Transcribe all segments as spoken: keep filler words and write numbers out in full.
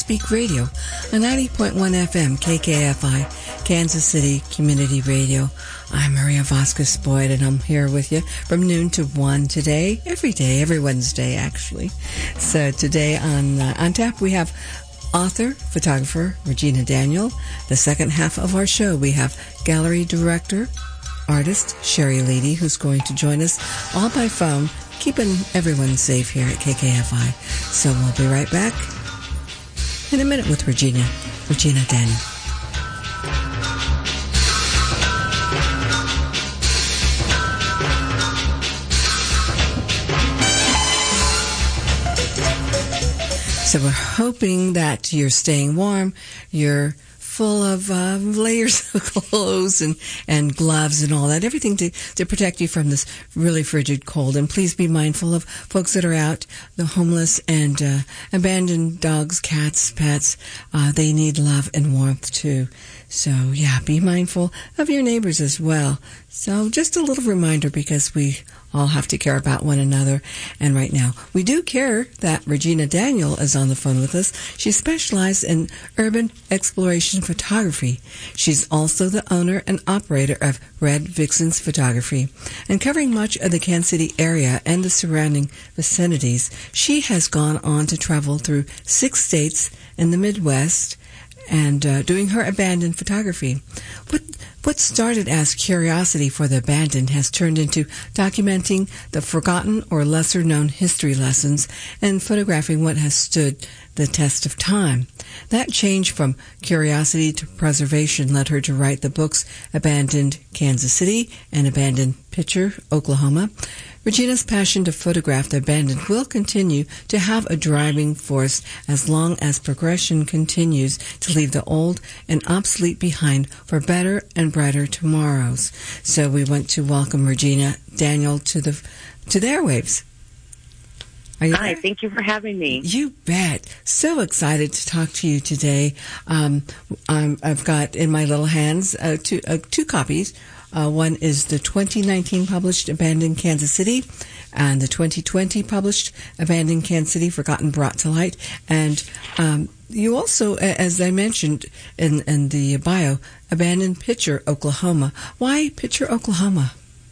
Speak Radio on ninety point one F M K K F I, Kansas City Community Radio. I'm Maria Vasquez Boyd, and I'm here with you from noon to one today, every day, every Wednesday, actually. So today on uh, on tap, we have author, photographer, Regina Daniel. The second half of our show, we have gallery director, artist, Sherry Leedy, who's going to join us all by phone, keeping everyone safe here at K K F I. So we'll be right back in a minute with Regina, Regina Daniel. So we're hoping that you're staying warm, you're full of uh, layers of clothes and, and gloves and all that, everything to, to protect you from this really frigid cold. And please be mindful of folks that are out, the homeless and uh, abandoned dogs, cats, pets. Uh, they need love and warmth too. So, yeah, be mindful of your neighbors as well. So just a little reminder, because we all have to care about one another. And right now, we do care that Regina Daniel is on the phone with us. She specializes in urban exploration photography. She's also the owner and operator of Red Vixens Photography. And covering much of the Kansas City area and the surrounding vicinities, she has gone on to travel through six states in the Midwest and uh, doing her abandoned photography. What what started as curiosity for the abandoned has turned into documenting the forgotten or lesser-known history lessons and photographing what has stood the test of time. That change from curiosity to preservation led her to write the books Abandoned Kansas City and Abandoned Picture, Oklahoma. Regina's passion to photograph the abandoned will continue to have a driving force as long as progression continues to leave the old and obsolete behind for better and brighter tomorrows. So we want to welcome Regina Daniel to the to the airwaves. Are you Hi, there? Thank you for having me. You bet. So excited to talk to you today. Um, I'm, I've got in my little hands uh, two, uh, two copies. Uh, one is the twenty nineteen published Abandoned Kansas City and the twenty twenty published Abandoned Kansas City, Forgotten Brought to Light. And um, you also, as I mentioned in, in the bio, Abandoned Picture, Oklahoma. Why Picture, Oklahoma?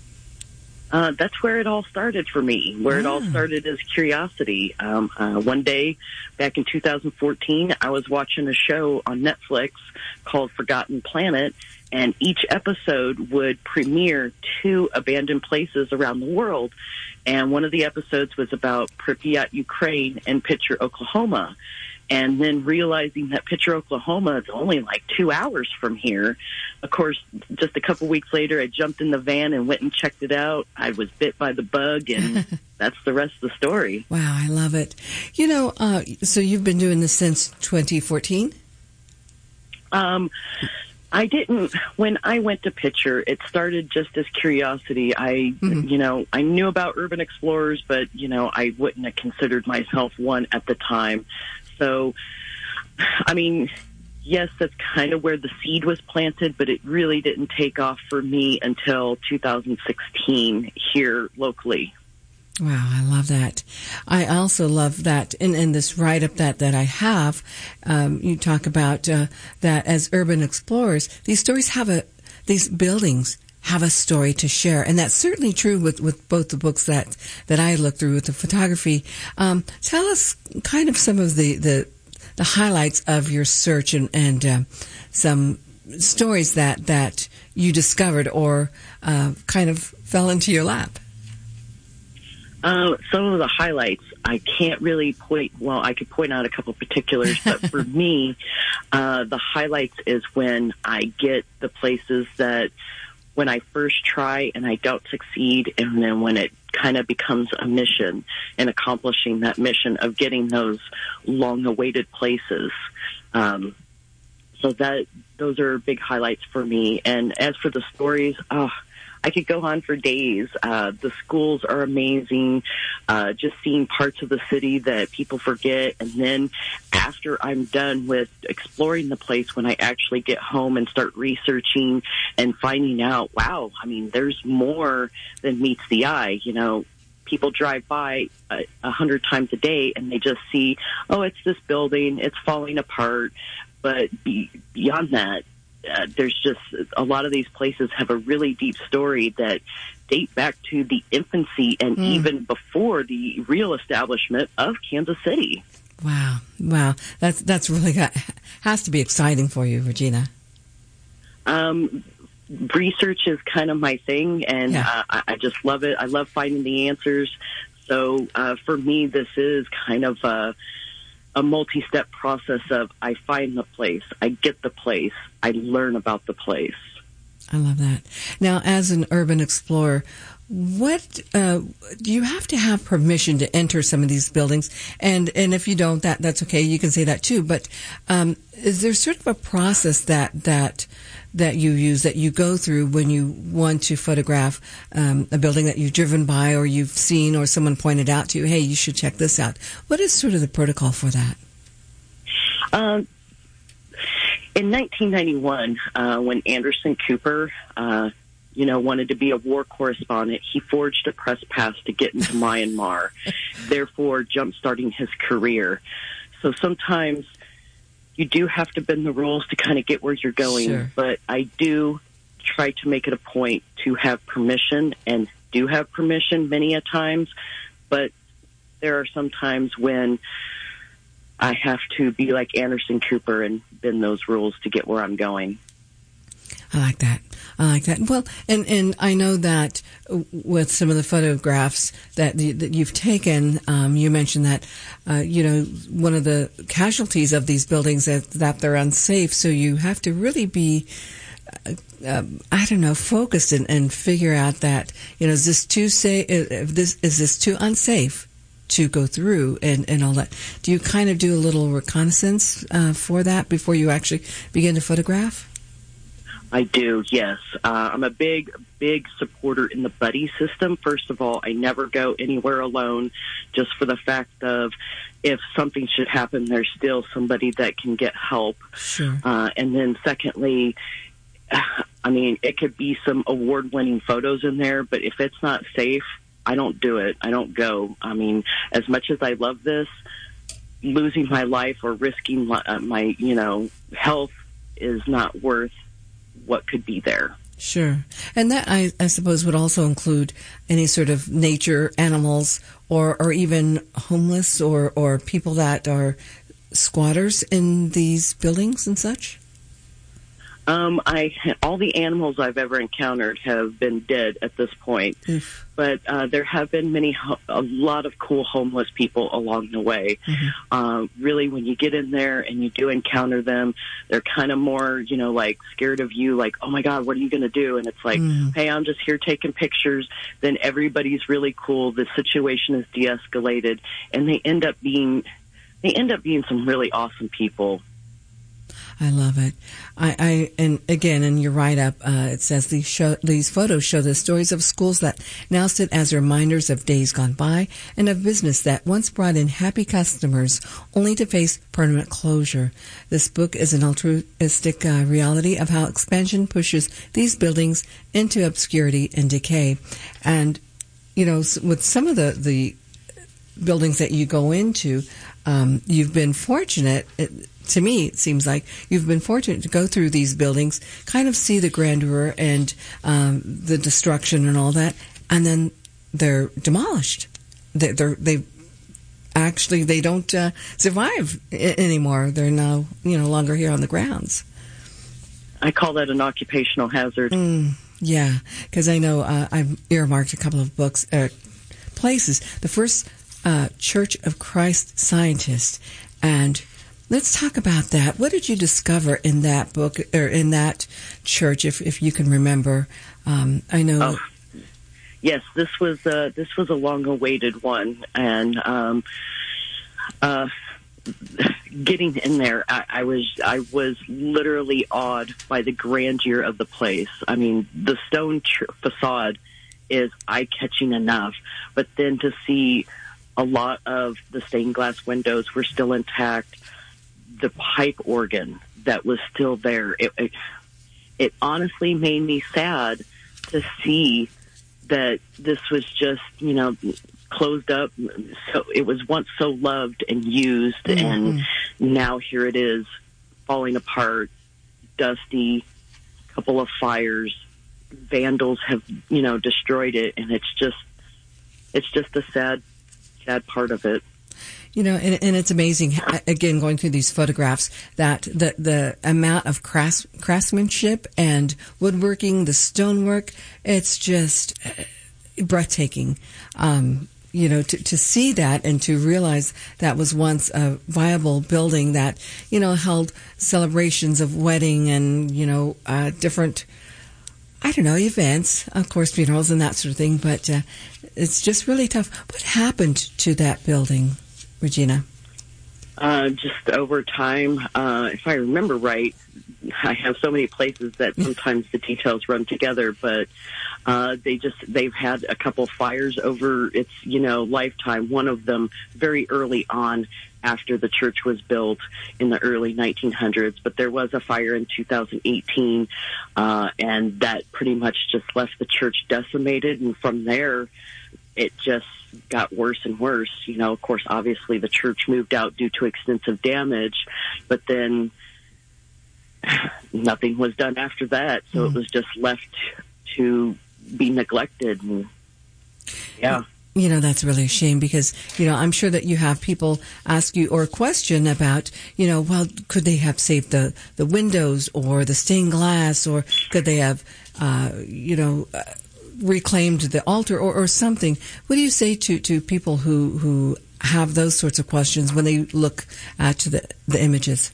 Uh, that's where it all started for me, where it all started as curiosity. Um, uh, one day back in two thousand fourteen, I was watching a show on Netflix called Forgotten Planet, and each episode would premiere two abandoned places around the world. And one of the episodes was about Pripyat, Ukraine, and Picture, Oklahoma. And then realizing that Picture, Oklahoma is only like two hours from here. Of course, just a couple weeks later, I jumped in the van and went and checked it out. I was bit by the bug, and that's the rest of the story. Wow, I love it. You know, uh, so you've been doing this since twenty fourteen? Um, I didn't, when I went to Picture, it started just as curiosity. I, mm-hmm. you know, I knew about urban explorers, but, you know, I wouldn't have considered myself one at the time. So, I mean, yes, that's kind of where the seed was planted, but it really didn't take off for me until two thousand sixteen here locally. Wow, I love that. I also love that in, in this write-up that, that I have, um, you talk about uh, that as urban explorers, these stories have a, these buildings have a story to share. And that's certainly true with, with both the books that, that I looked through with the photography. Um, tell us kind of some of the, the, the highlights of your search and, and uh, some stories that, that you discovered or uh, kind of fell into your lap. Uh, some of the highlights, I can't really point, well, I could point out a couple particulars, but for me, uh, the highlights is when I get the places that when I first try and I don't succeed, and then when it kind of becomes a mission and accomplishing that mission of getting those long-awaited places. Um, so that those are big highlights for me. And as for the stories, oh, I could go on for days. Uh, the schools are amazing. Uh, just seeing parts of the city that people forget. And then after I'm done with exploring the place, when I actually get home and start researching and finding out, wow, I mean, there's more than meets the eye. You know, people drive by a, a hundred times a day and they just see, oh, it's this building, it's falling apart. But be, beyond that, uh, there's just a lot of these places have a really deep story that date back to the infancy and mm. even before the real establishment of Kansas City. Wow. Wow. That's, that's really got, has to be exciting for you, Regina. Um, research is kind of my thing, and yeah. uh, I, I just love it. I love finding the answers. So uh, for me, this is kind of a, a multi-step process of I find the place, I get the place, I learn about the place. I love that. Now, as an urban explorer, what uh, do you have to have permission to enter some of these buildings? And and if you don't, that that's okay. You can say that too. But um, is there sort of a process that that that you use, that you go through when you want to photograph um, a building that you've driven by or you've seen or someone pointed out to you? Hey, you should check this out. What is sort of the protocol for that? Um, in nineteen ninety-one, uh, when Anderson Cooper, uh, you know, wanted to be a war correspondent, he forged a press pass to get into Myanmar, therefore jump-starting his career. So sometimes you do have to bend the rules to kind of get where you're going, sure. But I do try to make it a point to have permission, and do have permission many a times, but there are some times when I have to be like Anderson Cooper and bend those rules to get where I'm going. I like that. I like that. Well, and, and I know that with some of the photographs that, the, that you've taken, um, you mentioned that, uh, you know, one of the casualties of these buildings is that they're unsafe. So you have to really be, uh, uh, I don't know, focused and, and figure out that, you know, is this too safe? Is this, is this too unsafe to go through and, and all that? Do you kind of do a little reconnaissance uh, for that before you actually begin to photograph? I do, yes. Uh, I'm a big, big supporter in the buddy system. First of all, I never go anywhere alone, just for the fact of if something should happen, there's still somebody that can get help. Sure. Uh, and then secondly, I mean, it could be some award-winning photos in there, but if it's not safe, I don't do it. I don't go. I mean, as much as I love this, losing my life or risking my, uh, my you know, health is not worth what could be there. Sure. And that, I, I suppose, would also include any sort of nature animals or, or even homeless or, or people that are squatters in these buildings and such? Um, I all the animals I've ever encountered have been dead at this point, Oof. but uh, there have been many, a lot of cool homeless people along the way. Mm-hmm. Uh, really, when you get in there and you do encounter them, they're kind of more, you know, like scared of you, like, oh my God, what are you going to do? And it's like, mm. hey, I'm just here taking pictures. Then everybody's really cool. The situation is de-escalated, and they end up being, they end up being some really awesome people. I love it. I, I and again, in your write-up, uh, it says these show, these photos show the stories of schools that now sit as reminders of days gone by and of business that once brought in happy customers only to face permanent closure. This book is an altruistic uh, reality of how expansion pushes these buildings into obscurity and decay. And, you know, with some of the, the buildings that you go into, um, you've been fortunate. It, To me, it seems like you've been fortunate to go through these buildings, kind of see the grandeur and um, the destruction and all that, and then they're demolished. They're, they're, they actually they don't uh, survive I- anymore. They're now you know longer here on the grounds. I call that an occupational hazard. Mm, yeah, because I know uh, I've earmarked a couple of books, uh, places. The first, uh, Church of Christ Scientist, and let's talk about that. What did you discover in that book or in that church, if if you can remember? Um, I know. Oh, yes, this was uh, this was a long-awaited one, and um, uh, getting in there, I, I was I was literally awed by the grandeur of the place. I mean, the stone tr- facade is eye-catching enough, but then to see a lot of the stained glass windows were still intact. The pipe organ that was still there. It, it, it honestly made me sad to see that this was just, you know, closed up. So it was once so loved and used, Mm-hmm. and now here it is falling apart, dusty, couple of fires. Vandals have, you know, destroyed it, and it's just, it's just a sad, sad part of it. You know, and, and it's amazing, again, going through these photographs, that the, the amount of crafts, craftsmanship and woodworking, the stonework, it's just breathtaking. Um, you know, to, to see that and to realize that was once a viable building that, you know, held celebrations of wedding and, you know, uh, different, I don't know, events, of course, funerals and that sort of thing, but uh, it's just really tough. What happened to that building, Regina? Uh, just over time, uh, if I remember right, I have so many places that sometimes the details run together, but uh, they just, they've had a couple fires over its, you know, lifetime. One of them very early on after the church was built in the early nineteen hundreds, but there was a fire in two thousand eighteen, uh, and that pretty much just left the church decimated, and from there, it just got worse and worse. You know, of course, obviously the church moved out due to extensive damage, but then nothing was done after that, so mm. it was just left to be neglected. And, yeah. You know, that's really a shame because, you know, I'm sure that you have people ask you or question about, you know, well, could they have saved the, the windows or the stained glass, or could they have, uh, you know, uh, reclaimed the altar or, or something? What do you say to, to people who, who have those sorts of questions when they look at the, the images?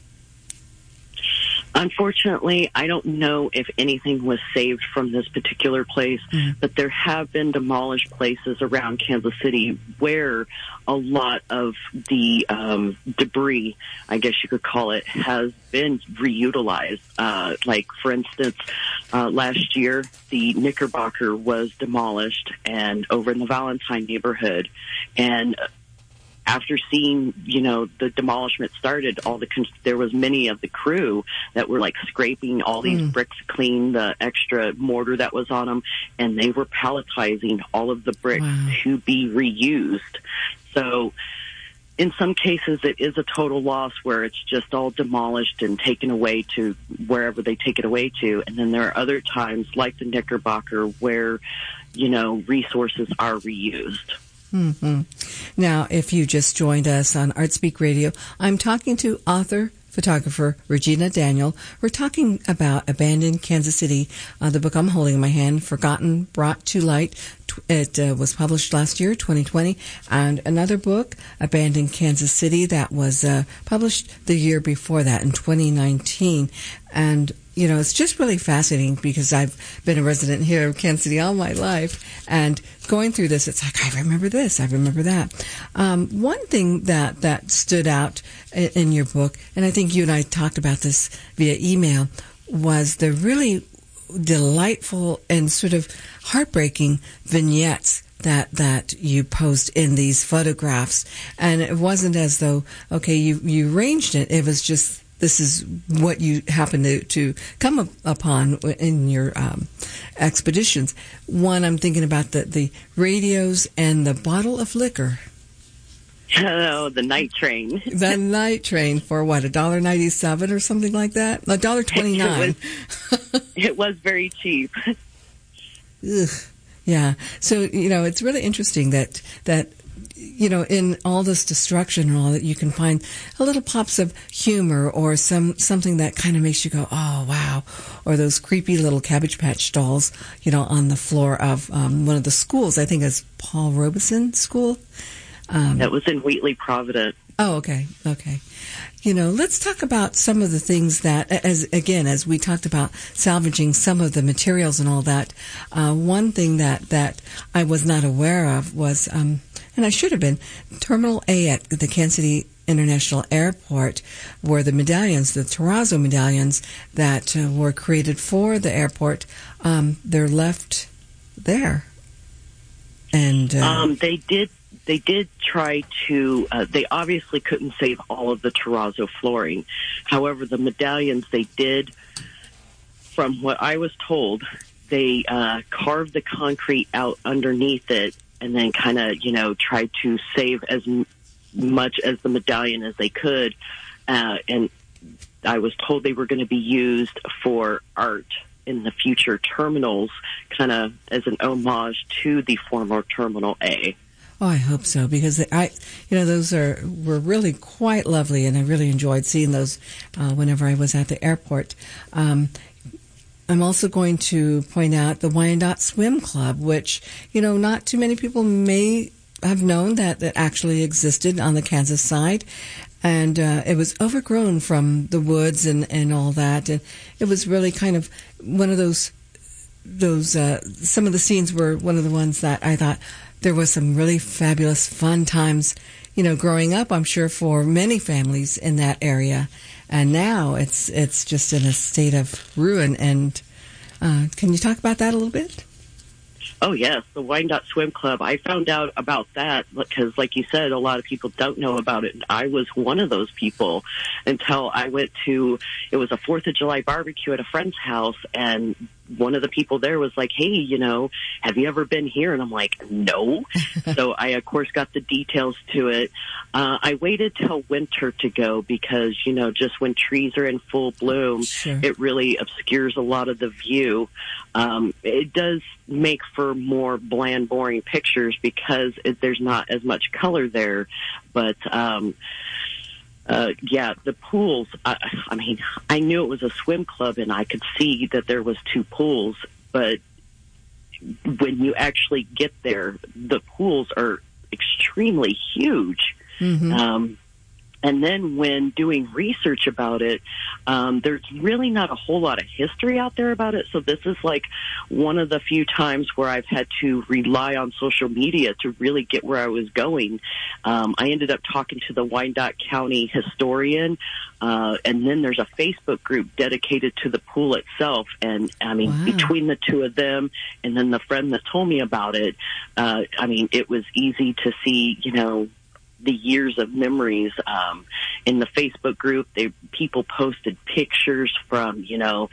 Unfortunately, I don't know if anything was saved from this particular place, mm-hmm. but there have been demolished places around Kansas City where a lot of the um, debris, I guess you could call it, has been reutilized. Uh, like, for instance, uh, last year, the Knickerbocker was demolished and over in the Valentine neighborhood, and after seeing, you know, the demolishment started, all the there was many of the crew that were like scraping all these mm. bricks clean, the extra mortar that was on them, and they were palletizing all of the bricks wow. to be reused. So in some cases, it is a total loss where it's just all demolished and taken away to wherever they take it away to. And then there are other times, like the Knickerbocker, where, you know, resources are reused. Mm-hmm. Now, if you just joined us on ArtSpeak Radio, I'm talking to author, photographer Regina Daniel. We're talking about Abandoned Kansas City, uh, the book I'm holding in my hand, Forgotten, Brought to Light. It uh, was published last year, twenty twenty, and another book, Abandoned Kansas City, that was uh, published the year before that in twenty nineteen. And you know, it's just really fascinating because I've been a resident here of Kansas City all my life, and going through this, it's like, I remember this, I remember that. Um, one thing that, that stood out in, in your book, and I think you and I talked about this via email, was the really delightful and sort of heartbreaking vignettes that that you post in these photographs. And it wasn't as though, okay, you, you arranged it, it was just, this is what you happen to, to come up upon in your um, expeditions. One, I'm thinking about the, the radios and the bottle of liquor. Oh, the night train. The night train for what, a dollar ninety-seven or something like that? A dollar twenty-nine. It was, it was very cheap. Ugh. Yeah. So, you know, it's really interesting that that. You know, in all this destruction and all that, you can find a little pops of humor or some something that kind of makes you go, oh, wow. Or those creepy little Cabbage Patch dolls, you know, on the floor of um, one of the schools. I think it's Paul Robeson School. Um, that was in Wheatley, Providence. Oh, okay. Okay. You know, let's talk about some of the things that, as again, as we talked about salvaging some of the materials and all that, uh, one thing that, that I was not aware of was, um, and I should have been, Terminal A at the Kansas City International Airport were the medallions, the terrazzo medallions that uh, were created for the airport. Um, they're left there. And uh, um, they did They did try to, uh, they obviously couldn't save all of the terrazzo flooring. However, the medallions they did, from what I was told, they uh, carved the concrete out underneath it and then kind of, you know, tried to save as m- much as the medallion as they could. Uh, and I was told they were going to be used for art in the future terminals, kind of as an homage to the former Terminal A. Oh, I hope so, because I, you know, those are were really quite lovely, and I really enjoyed seeing those uh, whenever I was at the airport. Um, I'm also going to point out the Wyandotte Swim Club, which, you know, not too many people may have known that that actually existed on the Kansas side. And uh, it was overgrown from the woods and, and all that. And it was really kind of one of those, those uh, some of the scenes were one of the ones that I thought, there was some really fabulous, fun times, you know, growing up, I'm sure, for many families in that area. And now it's it's just in a state of ruin. And uh, can you talk about that a little bit? Oh, yes, the Wyandotte Swim Club. I found out about that because, like you said, a lot of people don't know about it. And I was one of those people until I went to, it was a fourth of July barbecue at a friend's house, and one of the people there was like, hey, you know, have you ever been here? And I'm like, no. So I, of course, got the details to it. Uh, I waited till winter to go because, you know, just when trees are in full bloom, Sure. It really obscures a lot of the view. Um, it does make for more bland, boring pictures because it, there's not as much color there. But, um, Uh, yeah, the pools, I, I mean, I knew it was a swim club and I could see that there was two pools, but when you actually get there, the pools are extremely huge. Mm-hmm. Um, and then when doing research about it, um, there's really not a whole lot of history out there about it. So this is like one of the few times where I've had to rely on social media to really get where I was going. Um, I ended up talking to the Wyandotte County historian, uh, and then there's a Facebook group dedicated to the pool itself. And I mean, Wow. between the two of them and then the friend that told me about it, uh, I mean, it was easy to see, you know, the years of memories. Um, in the Facebook group, they people posted pictures from, you know,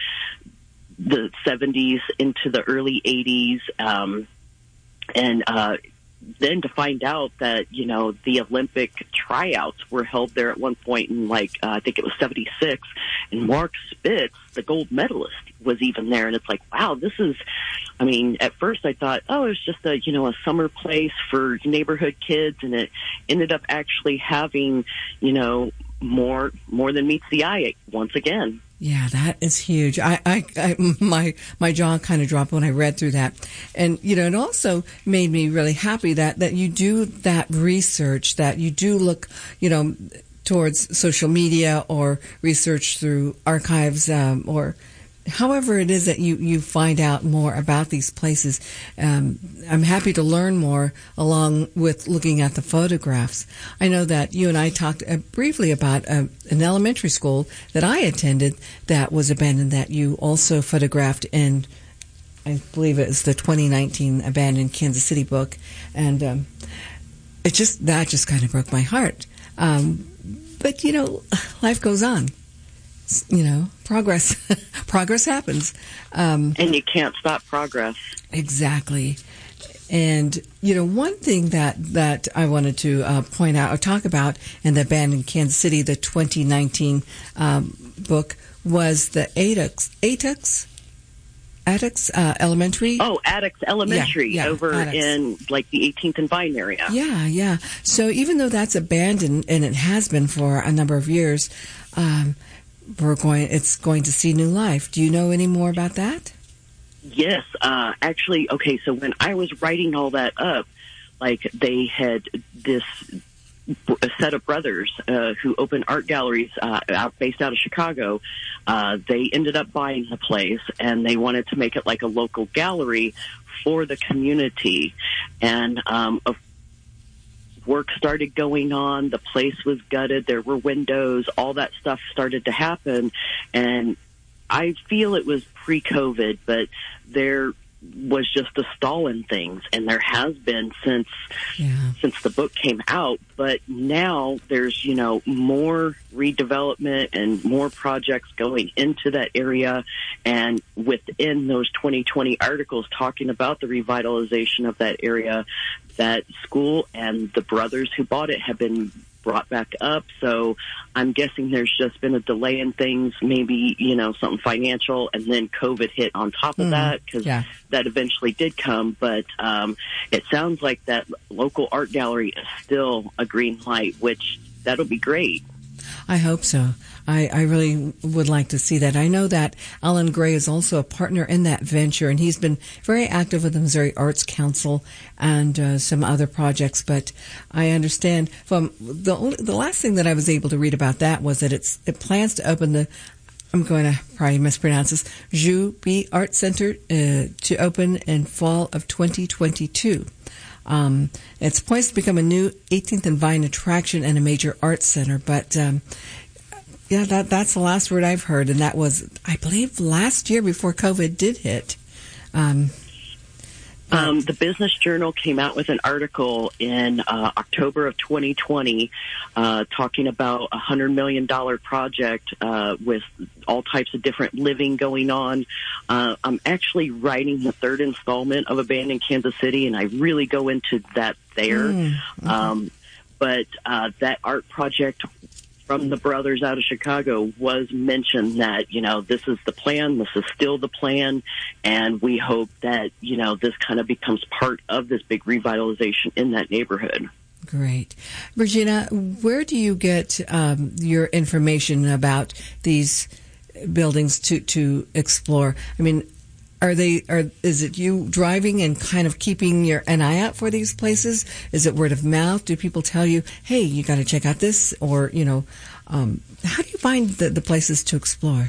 the seventies into the early eighties. Um, and, uh, then to find out that, you know, the Olympic tryouts were held there at one point in, like, uh, I think it was seventy-six, and Mark Spitz, the gold medalist, was even there. And it's like, wow, this is, I mean, at first I thought, oh, it was just a, you know, a summer place for neighborhood kids, and it ended up actually having, you know, more, more than meets the eye once again. Yeah, that is huge. I, I, I my, my jaw kind of dropped when I read through that. And, you know, it also made me really happy that, that you do that research, that you do look, you know, towards social media or research through archives, um, or however it is that you, you find out more about these places. Um, I'm happy to learn more along with looking at the photographs. I know that you and I talked uh, briefly about uh, an elementary school that I attended that was abandoned that you also photographed in, I believe it was the twenty nineteen Abandoned Kansas City book. And um, it just, that just kind of broke my heart. Um, but, you know, life goes on. You know, progress, progress happens. Um, and you can't stop progress. Exactly. And, you know, one thing that, that I wanted to uh, point out or talk about in the Abandoned Kansas City, the twenty nineteen um, book, was the Attucks, Attucks, Attucks uh, Elementary. Oh, Attucks Elementary yeah, yeah, over Attucks. in, like, the eighteenth and Vine area. Yeah, yeah. So even though that's abandoned, and it has been for a number of years, um, we're going, it's going to see new life. Do you know any more about that? Yes. Uh, actually, okay, so when I was writing all that up, like, they had this a set of brothers uh, who opened art galleries uh, out, based out of Chicago. Uh, they ended up buying the place, and they wanted to make it like a local gallery for the community. And um, of work started going on. The place was gutted. There were windows. All that stuff started to happen. And I feel it was pre-COVID, but there was just a stall in things, and there has been since yeah. since the book came out. But now there's, you know, more redevelopment and more projects going into that area, and within those twenty twenty articles talking about the revitalization of that area, that school and the brothers who bought it have been brought back up. So I'm guessing there's just been a delay in things, maybe, you know, something financial, and then COVID hit on top of mm, that, because yeah. that eventually did come. But um, it sounds like that local art gallery is still a green light, which that'll be great. I hope so. I, I really would like to see that. I know that Alan Gray is also a partner in that venture, and he's been very active with the Missouri Arts Council and uh, some other projects. But I understand from the only, the last thing that I was able to read about that was that it's it plans to open the, I'm going to probably mispronounce this, Ju B Art Center uh, to open in fall of twenty twenty-two. Um, it's poised to become a new eighteenth and Vine attraction and a major arts center. But, um, yeah, that, that's the last word I've heard. And that was, I believe, last year before COVID did hit. Um, um, the Business Journal came out with an article in uh, October of twenty twenty uh, talking about a one hundred million dollars project uh, with all types of different living going on. Uh, I'm actually writing the third installment of Abandoned Kansas City, and I really go into that there. Mm-hmm. Um, but uh, that art project from the brothers out of Chicago was mentioned that, you know, this is the plan, this is still the plan, and we hope that, you know, this kind of becomes part of this big revitalization in that neighborhood. Great. Regina, where do you get um, your information about these buildings to, to explore? I mean, are they, are, is it you driving and kind of keeping your, an eye out for these places? Is it word of mouth? Do people tell you, hey, you got to check out this? Or, you know, um, how do you find the, the places to explore?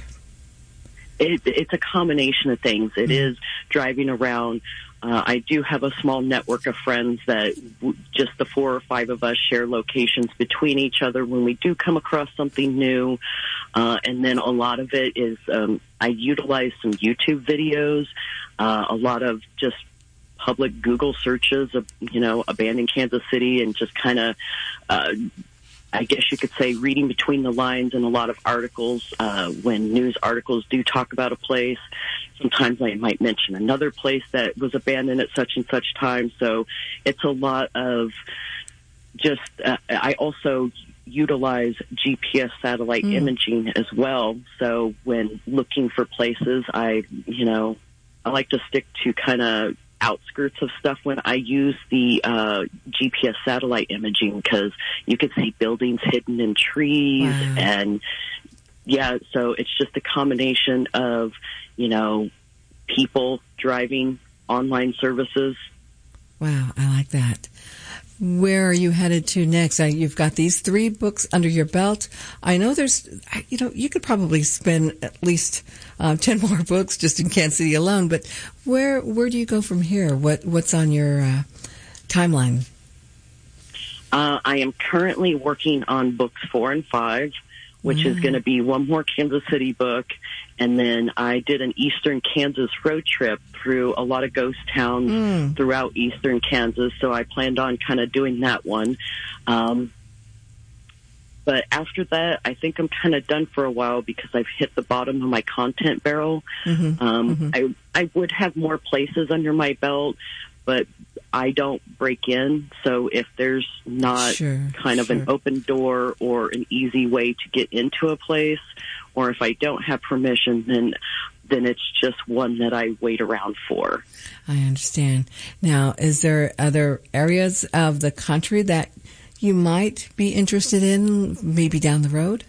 It, it's a combination of things. It mm-hmm. is driving around. Uh, I do have a small network of friends that w- just the four or five of us share locations between each other when we do come across something new. Uh, and then a lot of it is um, I utilize some YouTube videos, uh, a lot of just public Google searches of, you know, Abandoned Kansas City, and just kind of, uh, I guess you could say, reading between the lines in a lot of articles. Uh, when news articles do talk about a place, sometimes I might mention another place that was abandoned at such and such time. So it's a lot of just, uh, I also utilize G P S satellite mm. imaging as well. So when looking for places, I, you know, I like to stick to kind of outskirts of stuff when I use the uh, G P S satellite imaging, because you can see buildings hidden in trees. Wow. And yeah, so it's just a combination of, you know, people driving, online services. Wow, I like that. Where are you headed to next? You've got these three books under your belt. I know there's, you know, you could probably spend at least uh, ten more books just in Kansas City alone. But where where do you go from here? What what's on your uh, timeline? Uh, I am currently working on books four and five, which mm. is going to be one more Kansas City book. And then I did an Eastern Kansas road trip through a lot of ghost towns mm. throughout Eastern Kansas. So I planned on kind of doing that one. Um, but after that, I think I'm kind of done for a while, because I've hit the bottom of my content barrel. Mm-hmm. Um, mm-hmm. I, I would have more places under my belt, but I don't break in. So if there's not sure, kind of sure. an open door or an easy way to get into a place, or if I don't have permission, then then it's just one that I wait around for. I understand. Now, is there other areas of the country that you might be interested in, maybe down the road?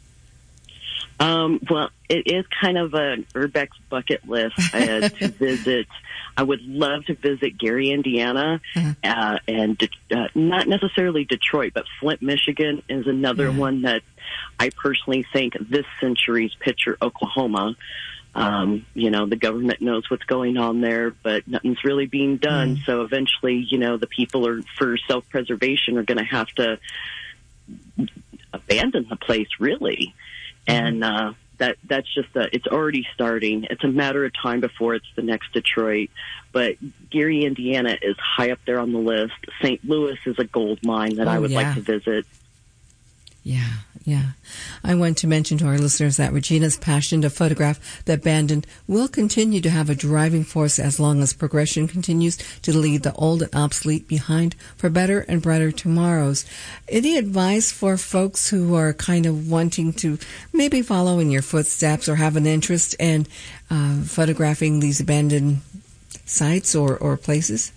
Um, well, it is kind of an Urbex bucket list uh, to visit. I would love to visit Gary, Indiana, uh-huh. uh, and de- uh, not necessarily Detroit, but Flint, Michigan is another uh-huh. one that I personally think this century's picture Oklahoma. Um, you know, the government knows what's going on there, but nothing's really being done. Mm. So eventually, you know, the people are, for self-preservation, are going to have to abandon the place, really. And uh, that that's just a, it's already starting. It's a matter of time before it's the next Detroit. But Gary, Indiana is high up there on the list. Saint Louis is a gold mine that oh, I would yeah. like to visit. Yeah, yeah. I want to mention to our listeners that Regina's passion to photograph the abandoned will continue to have a driving force as long as progression continues to leave the old and obsolete behind for better and brighter tomorrows. Any advice for folks who are kind of wanting to maybe follow in your footsteps or have an interest in uh, photographing these abandoned sites or, or places?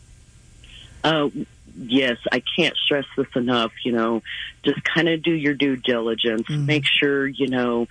Uh Yes, I can't stress this enough, you know, just kind of do your due diligence. Mm-hmm. Make sure, you know,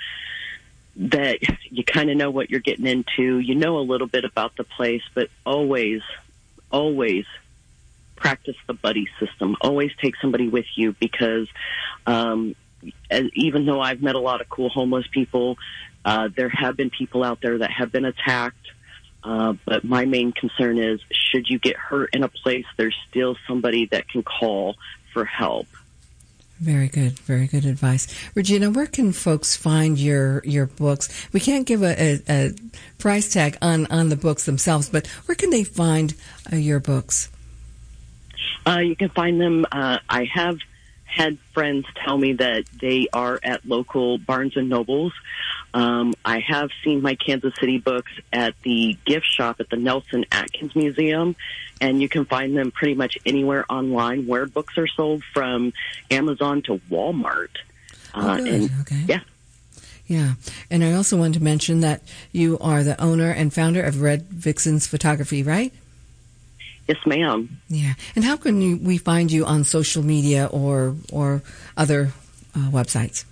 that you kind of know what you're getting into. You know a little bit about the place, but always, always practice the buddy system. Always take somebody with you because um, as, even though I've met a lot of cool homeless people, uh, there have been people out there that have been attacked. Uh, but my main concern is, should you get hurt in a place, there's still somebody that can call for help. Very good, very good advice. Regina, where can folks find your, your books? We can't give a, a, a price tag on, on the books themselves, but where can they find uh, your books? Uh, you can find them. Uh, I have had friends tell me that they are at local Barnes and Nobles. Um, I have seen my Kansas City books at the gift shop at the Nelson Atkins Museum, and you can find them pretty much anywhere online where books are sold, from Amazon to Walmart. Oh, good. Uh, and, okay. Yeah. Yeah. And I also want to mention that you are the owner and founder of Red Vixens Photography, right? Yes, ma'am. Yeah. And how can you, we find you on social media or or other uh, websites?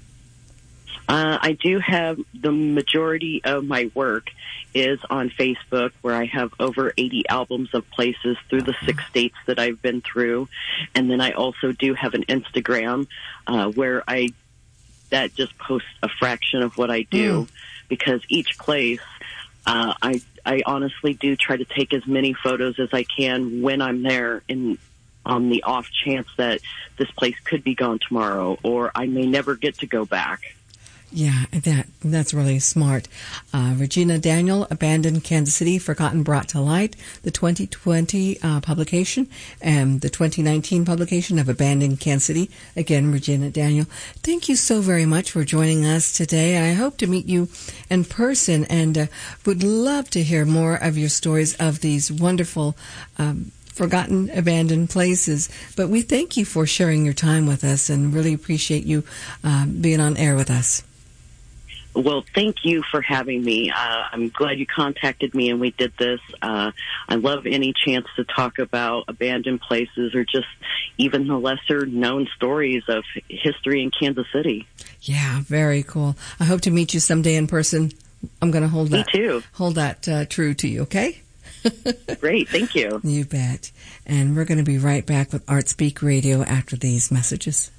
Uh, I do have the majority of my work is on Facebook, where I have over eighty albums of places through the six states that I've been through. And then I also do have an Instagram uh, where I that just posts a fraction of what I do, mm. because each place uh, I I honestly do try to take as many photos as I can when I'm there, in on the off chance that this place could be gone tomorrow, or I may never get to go back. Yeah, that that's really smart. Uh, Regina Daniel, Abandoned Kansas City, Forgotten Brought to Light, the twenty twenty uh, publication, and the twenty nineteen publication of Abandoned Kansas City. Again, Regina Daniel, thank you so very much for joining us today. And I hope to meet you in person, and uh, would love to hear more of your stories of these wonderful um forgotten, abandoned places. But we thank you for sharing your time with us and really appreciate you uh, being on air with us. Well, thank you for having me. Uh, I'm glad you contacted me and we did this. Uh, I love any chance to talk about abandoned places or just even the lesser known stories of history in Kansas City. Yeah, very cool. I hope to meet you someday in person. I'm going to hold that, me too. hold that uh, true to you, okay? Great, thank you. You bet. And we're going to be right back with Art Speak Radio after these messages.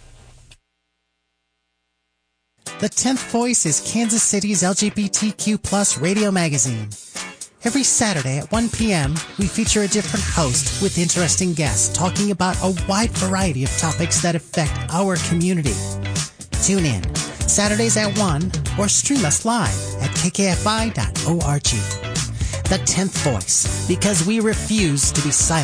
The tenth Voice is Kansas City's L G B T Q plus radio magazine. Every Saturday at one p.m., we feature a different host with interesting guests talking about a wide variety of topics that affect our community. Tune in Saturdays at one or stream us live at k k f i dot org. The tenth Voice, because we refuse to be silent.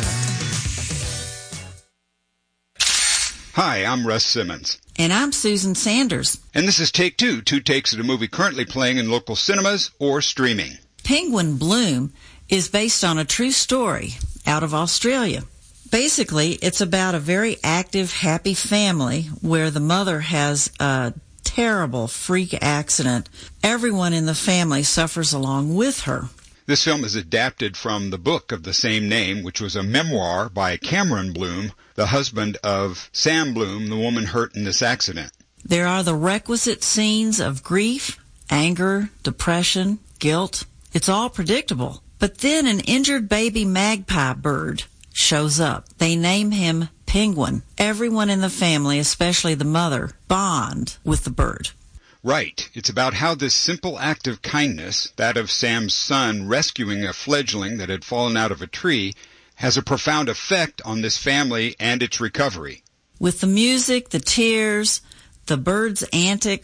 Hi, I'm Russ Simmons. And I'm Susan Sanders. And this is Take Two, two takes at a movie currently playing in local cinemas or streaming. Penguin Bloom is based on a true story out of Australia. Basically, it's about a very active, happy family where the mother has a terrible freak accident. Everyone in the family suffers along with her. This film is adapted from the book of the same name, which was a memoir by Cameron Bloom, the husband of Sam Bloom, the woman hurt in this accident. There are the requisite scenes of grief, anger, depression, guilt. It's all predictable. But then an injured baby magpie bird shows up. They name him Penguin. Everyone in the family, especially the mother, bond with the bird. Right. It's about how this simple act of kindness, that of Sam's son rescuing a fledgling that had fallen out of a tree, has a profound effect on this family and its recovery. With the music, the tears, the bird's antics,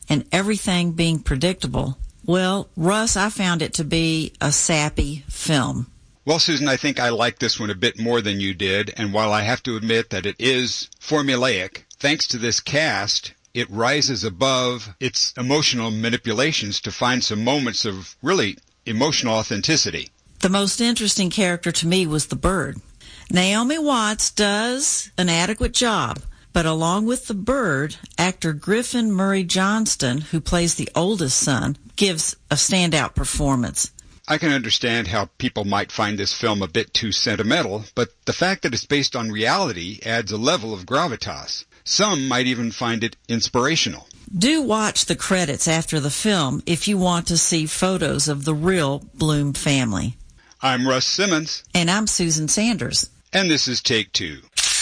and everything being predictable. Well, Russ, I found it to be a sappy film. Well, Susan, I think I like this one a bit more than you did, and while I have to admit that it is formulaic, thanks to this cast, it rises above its emotional manipulations to find some moments of really emotional authenticity. The most interesting character to me was the bird. Naomi Watts does an adequate job, but along with the bird, actor Griffin Murray Johnston, who plays the oldest son, gives a standout performance. I can understand how people might find this film a bit too sentimental, but the fact that it's based on reality adds a level of gravitas. Some might even find it inspirational. Do watch the credits after the film if you want to see photos of the real Bloom family. I'm Russ Simmons. And I'm Susan Sanders. And this is Take Two.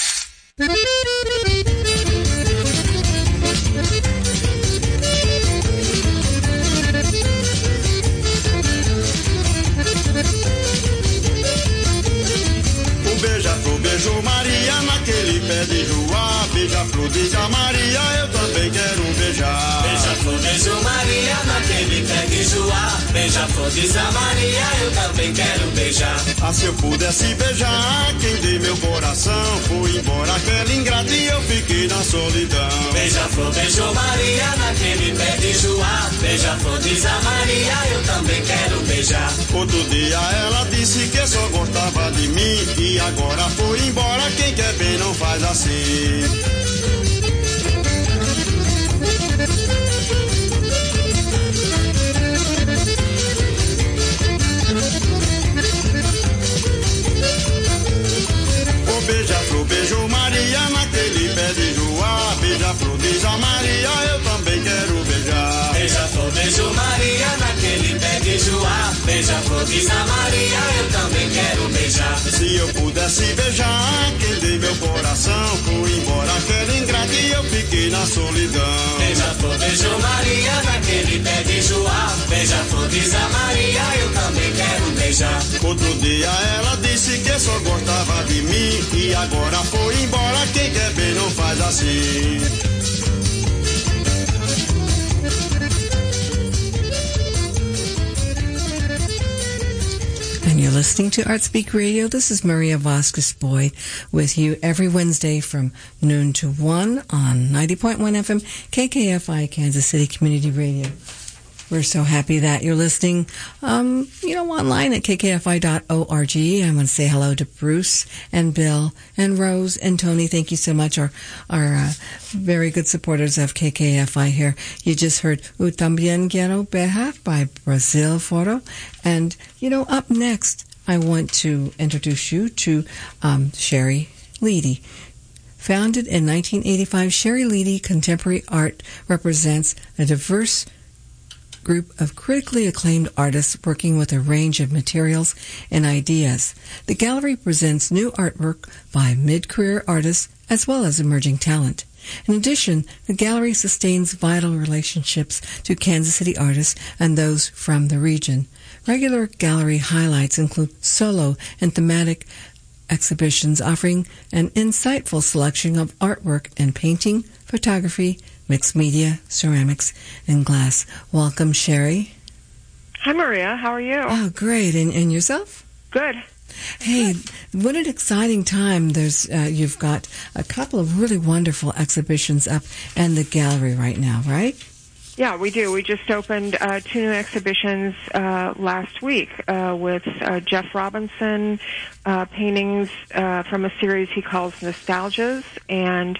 Beija-flor beijou Maria naquele pé de joá. Beija-flor diz a Maria, eu também quero beijar. Beija-flor beijou Maria naquele pé de joá. Beija-flor diz a Maria, eu também quero beijar. Ah, se eu pudesse beijar quem dei meu coração, foi embora aquela ingrata e eu fiquei na solidão. Beija-flor beijou Maria naquele pé de joá. Beija-flor diz a Maria, eu também quero beijar. Outro dia ela disse que só gostava de mim e agora foi embora, quem quer bem não faz assim. O beija-flor beijou Maria naquele pé de joá. Beija-flor diz a Maria, eu também quero beijar. Beija-flor beijou Maria naquele pé de joá. Beija-flor diz a Maria, eu também quero beijar. Se eu pudesse beijar quem dei meu coração, foi embora aquela ingrata e eu fiquei na solidão. Beija-flor beijou Maria naquele pé de joá. Beija-flor diz a Maria, eu também quero beijar. Outro dia ela disse que só gostava de mim e agora foi embora, quem quer bem não faz assim. And you're listening to ArtSpeak Radio. This is Maria Vasquez Boyd with you every Wednesday from noon to one on ninety point one F M, K K F I, Kansas City Community Radio. We're so happy that you're listening, um, you know, online at k k f i dot org. I want to say hello to Bruce and Bill and Rose and Tony. Thank you so much, our, our uh, very good supporters of K K F I here. You just heard U Tambien Quiero Beijar by Brazil Foro. And, you know, up next, I want to introduce you to um, Sherry Leedy. Founded in nineteen eighty-five, Sherry Leedy Contemporary Art represents a diverse group of critically acclaimed artists working with a range of materials and ideas. The gallery presents new artwork by mid-career artists as well as emerging talent. In addition, the gallery sustains vital relationships to Kansas City artists and those from the region. Regular gallery highlights include solo and thematic exhibitions offering an insightful selection of artwork in painting, photography, mixed media, ceramics, and glass. Welcome, Sherry. Hi, Maria. How are you? Oh, great. And, and yourself? Good. Hey, what an exciting time. There's, uh, you've got a couple of really wonderful exhibitions up in the gallery right now, right? Yeah, we do. We just opened uh, two new exhibitions uh, last week uh, with uh, Jeff Robinson uh, paintings uh, from a series he calls Nostalgias, and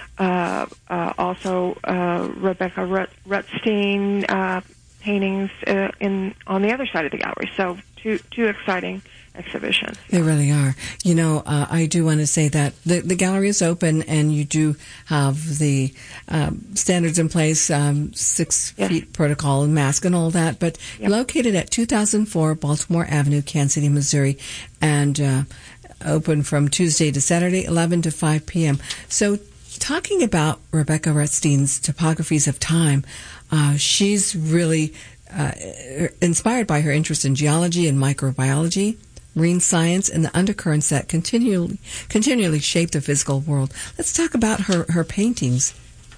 uh, uh, also uh, Rebecca Rut- Rutstein uh, paintings uh, in on the other side of the gallery. So two two exciting exhibitions. They really are. You know, uh, I do want to say that the, the gallery is open and you do have the um, standards in place, um, six yes. feet protocol and mask and all that, but yep. located at two thousand four Baltimore Avenue, Kansas City, Missouri, and uh, open from Tuesday to Saturday, eleven to five p.m. So talking about Rebecca Rutstein's Topographies of Time, uh, she's really uh, inspired by her interest in geology and microbiology, marine science, and the undercurrents that continually continually shape the physical world. Let's talk about her, her paintings.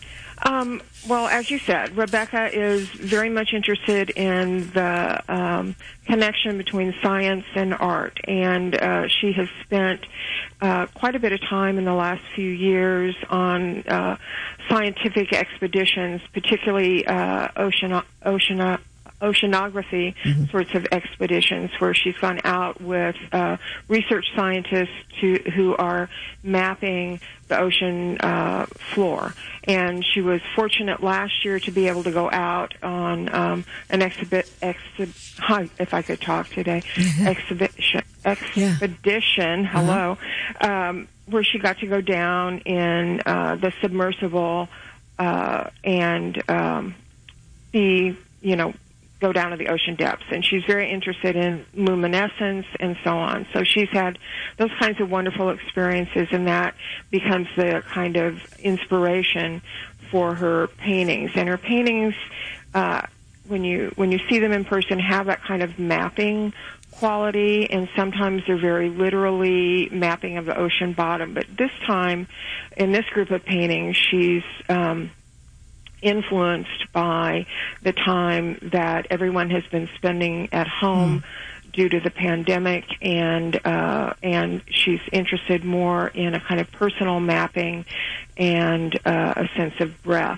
Um, well, as you said, Rebecca is very much interested in the um, connection between science and art, and uh, she has spent uh, quite a bit of time in the last few years on uh, scientific expeditions, particularly uh, ocean ocean. oceanography mm-hmm. sorts of expeditions where she's gone out with uh, research scientists to, who are mapping the ocean uh, floor. And she was fortunate last year to be able to go out on um, an exhibit, exhib- hi, if I could talk today, mm-hmm. exhibition, expedition, yeah. hello, uh-huh. um, where she got to go down in uh, the submersible uh, and um, be, you know, go down to the ocean depths, and she's very interested in luminescence and so on. So she's had those kinds of wonderful experiences, and that becomes the kind of inspiration for her paintings. And her paintings, uh, when you when you see them in person, have that kind of mapping quality, and sometimes they're very literally mapping of the ocean bottom. But this time, in this group of paintings, she's um, influenced by the time that everyone has been spending at home mm. due to the pandemic, and uh, and she's interested more in a kind of personal mapping and uh, a sense of breath.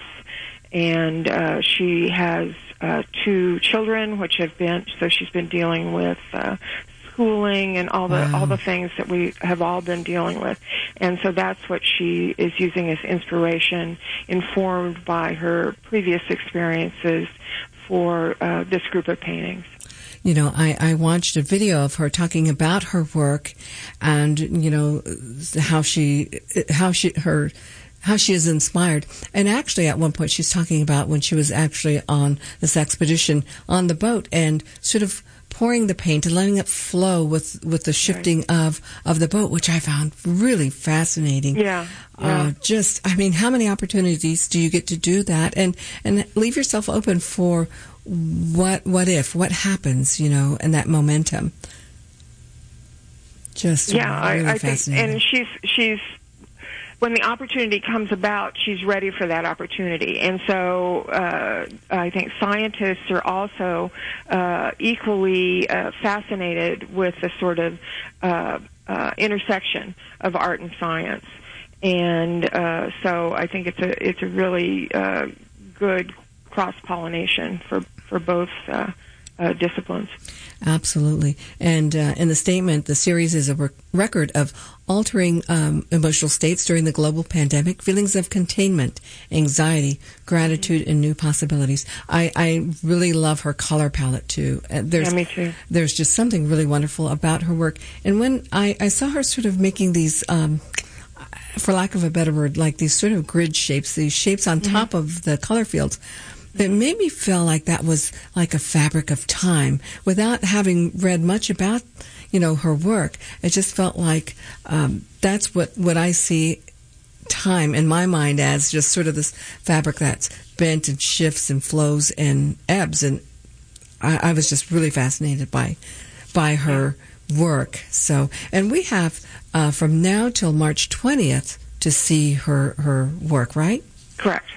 And uh, she has uh, two children, which have been so she's been dealing with Uh, schooling and all the wow. all the things that we have all been dealing with. And so that's what she is using as inspiration, informed by her previous experiences for uh, this group of paintings. You know, I, I watched a video of her talking about her work and, you know, how she, how she, her, how she is inspired. And actually at one point she's talking about when she was actually on this expedition on the boat and sort of pouring the paint and letting it flow with, with the shifting right. of, of the boat, which I found really fascinating. Yeah. yeah. Uh, just, I mean, how many opportunities do you get to do that? And, and leave yourself open for what, what if, what happens, you know, and that momentum. Just yeah, really I, I fascinating. think, and she's, she's, when the opportunity comes about, she's ready for that opportunity. And so uh, I think scientists are also uh, equally uh, fascinated with the sort of uh, uh, intersection of art and science. And uh, so I think it's a it's a really uh, good cross-pollination for, for both uh, uh, disciplines. Absolutely. And uh, in the statement, the series is a rec- record of altering um, emotional states during the global pandemic, feelings of containment, anxiety, gratitude, mm-hmm. and new possibilities. I, I really love her color palette, too. Uh, there's, yeah, me too. There's just something really wonderful about her work. And when I, I saw her sort of making these, um, for lack of a better word, like these sort of grid shapes, these shapes on mm-hmm. top of the color fields, it made me feel like that was like a fabric of time. Without having read much about, you know, her work, it just felt like um, that's what, what I see time in my mind as, just sort of this fabric that's bent and shifts and flows and ebbs. And I, I was just really fascinated by by her work. So, and we have uh, from now till March twentieth to see her, her work, right? Correct.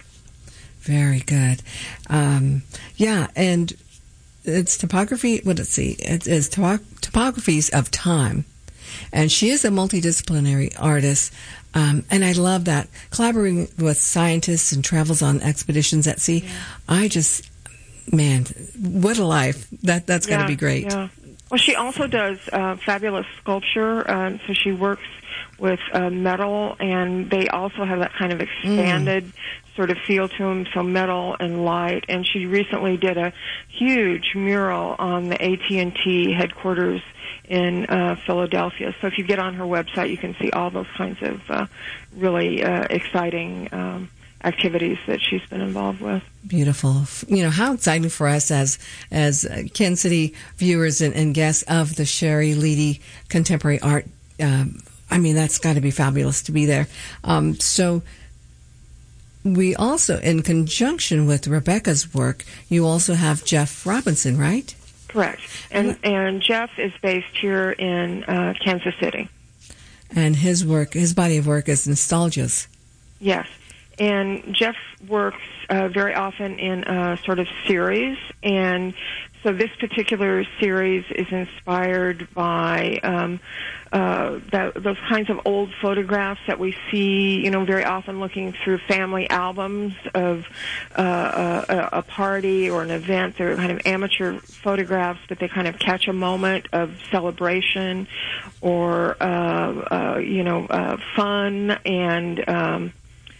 Very good. Um, yeah, and it's topography, what let's see, it is topo- topographies of time. And she is a multidisciplinary artist, um, and I love that. Collaborating with scientists and travels on expeditions at sea, yeah. I just, man, what a life. That, that's yeah, got to be great. Yeah. Well, she also does uh, fabulous sculpture, um, so she works with uh, metal, and they also have that kind of expanded mm. sort of feel to them, so metal and light. And she recently did a huge mural on the A T and T headquarters in uh, Philadelphia. So if you get on her website, you can see all those kinds of uh, really uh, exciting um, activities that she's been involved with. Beautiful. You know, how exciting for us as as uh, Kansas City viewers and, and guests of the Sherry Leedy Contemporary Art. Um, I mean, that's got to be fabulous to be there. Um, so we also, in conjunction with Rebecca's work, you also have Jeff Robinson, right? Correct. And and Jeff is based here in uh, Kansas City. And his work, his body of work is Nostalgias. Yes. And Jeff works uh, very often in a sort of series, and so this particular series is inspired by um, uh, that, those kinds of old photographs that we see, you know, very often looking through family albums of uh, a, a party or an event. They're kind of amateur photographs, but they kind of catch a moment of celebration or, uh, uh, you know, uh, fun and um,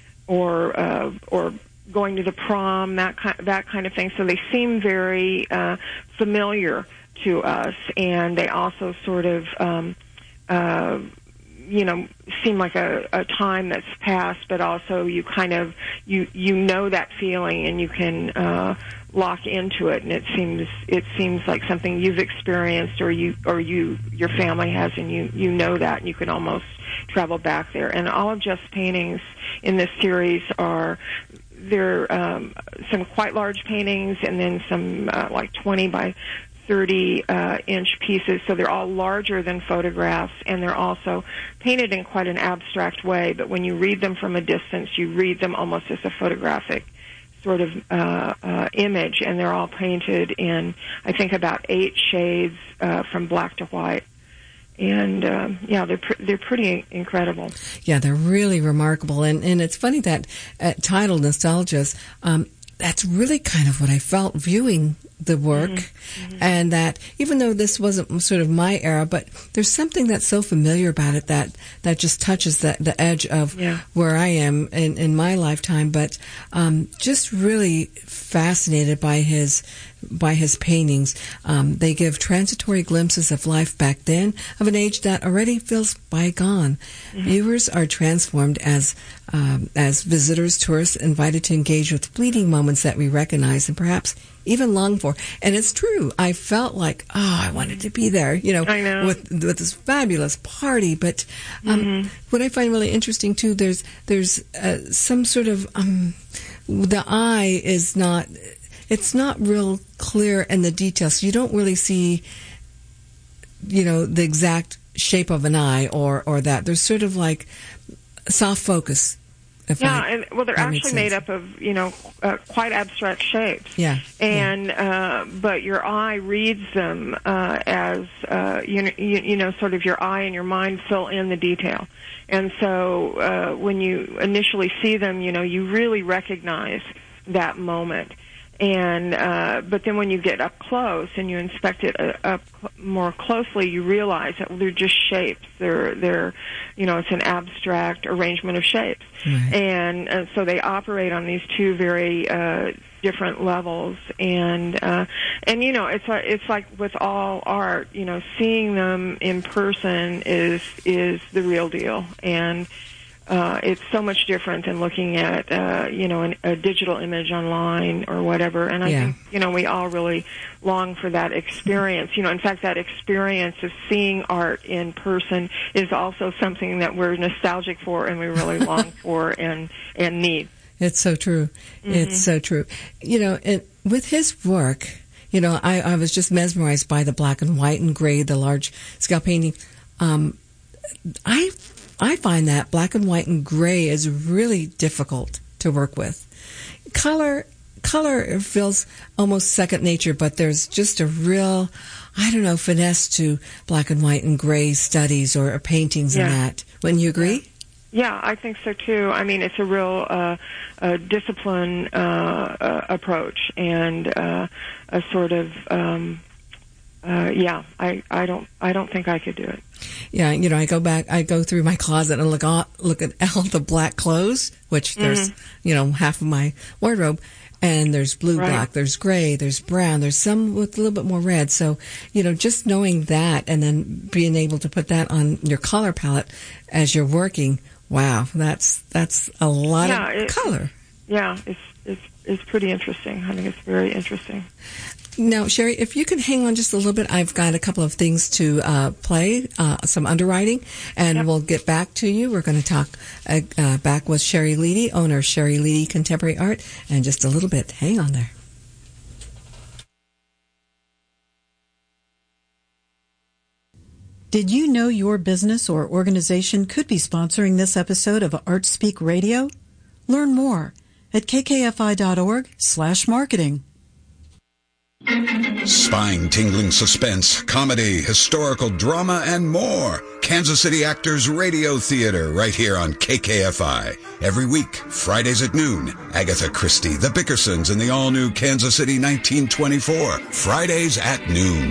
or uh, or going to the prom, that kind, that kind of thing. So they seem very uh, familiar to us, and they also sort of, um, uh, you know, seem like a, a time that's passed, but also you kind of, you, you know that feeling, and you can uh, lock into it, and it seems it seems like something you've experienced, or you or you your family has, and you, you know that, and you can almost travel back there. And all of Jeff's paintings in this series are, there are um, some quite large paintings, and then some uh, like twenty by thirty uh, inch pieces. So they're all larger than photographs, and they're also painted in quite an abstract way. But when you read them from a distance, you read them almost as a photographic sort of uh, uh, image, and they're all painted in, I think, about eight shades uh, from black to white. And uh, yeah, they're pr- they're pretty incredible. Yeah, they're really remarkable, and and it's funny that uh, title Nostalgias. Um, that's really kind of what I felt viewing the work, mm-hmm. Mm-hmm. and that even though this wasn't sort of my era, but there's something that's so familiar about it that that just touches the the edge of yeah. where I am in in my lifetime. But um, just really fascinated by his. by his paintings. Um, they give transitory glimpses of life back then, of an age that already feels bygone. Mm-hmm. Viewers are transformed as um, as visitors, tourists, invited to engage with fleeting moments that we recognize and perhaps even long for. And it's true. I felt like, oh, I wanted to be there, you know, I know. with with this fabulous party. But um, mm-hmm. what I find really interesting too, there's there's uh, some sort of um, the eye is not. It's not real clear in the details. So you don't really see, you know, the exact shape of an eye or, or that. There's sort of like soft focus. If yeah, I, and well, they're actually made up of, you know, uh, quite abstract shapes. Yeah. And, yeah. Uh, but your eye reads them uh, as, uh, you, know, you, you know, sort of your eye and your mind fill in the detail. And so uh, when you initially see them, you know, you really recognize that moment. And uh, but then when you get up close and you inspect it uh, up more closely, you realize that they're just shapes. They're they're you know it's an abstract arrangement of shapes, right. and uh, so they operate on these two very uh, different levels. And uh, and you know it's like, it's like with all art, you know, seeing them in person is is the real deal. And Uh, it's so much different than looking at, uh, you know, an, a digital image online or whatever. And I yeah. think, you know, we all really long for that experience. You know, in fact, that experience of seeing art in person is also something that we're nostalgic for and we really long for and, and need. It's so true. Mm-hmm. It's so true. You know, it, with his work, you know, I, I was just mesmerized by the black and white and gray, the large scale painting. Um, I I find that black and white and gray is really difficult to work with. Color, color feels almost second nature, but there's just a real, I don't know, finesse to black and white and gray studies or, or paintings yeah. and that. Wouldn't you agree? Yeah. Yeah, I think so too. I mean, it's a real uh, uh, discipline uh, uh, approach and uh, a sort of. Um, Uh, yeah, I, I don't I don't think I could do it. Yeah, you know, I go back, I go through my closet and look at, look at all the black clothes, which mm-hmm. there's, you know, half of my wardrobe, and there's blue, right. black, there's gray, there's brown, there's some with a little bit more red. So, you know, just knowing that and then being able to put that on your color palette as you're working, wow, that's that's a lot yeah, of it, color. Yeah, it's it's it's pretty interesting. I think it's very interesting. Now, Sherry, if you can hang on just a little bit, I've got a couple of things to uh, play, uh, some underwriting, and yep. we'll get back to you. We're going to talk uh, uh, back with Sherry Leedy, owner of Sherry Leedy Contemporary Art, in just a little bit. Hang on there. Did you know your business or organization could be sponsoring this episode of Art Speak Radio? Learn more at kkfi.org slash marketing. Spine-tingling suspense, comedy, historical drama, and more. Kansas City Actors Radio Theater right here on K K F I. Every week, Fridays at noon. Agatha Christie, The Bickersons, and the all-new Kansas City nineteen twenty-four. Fridays at noon.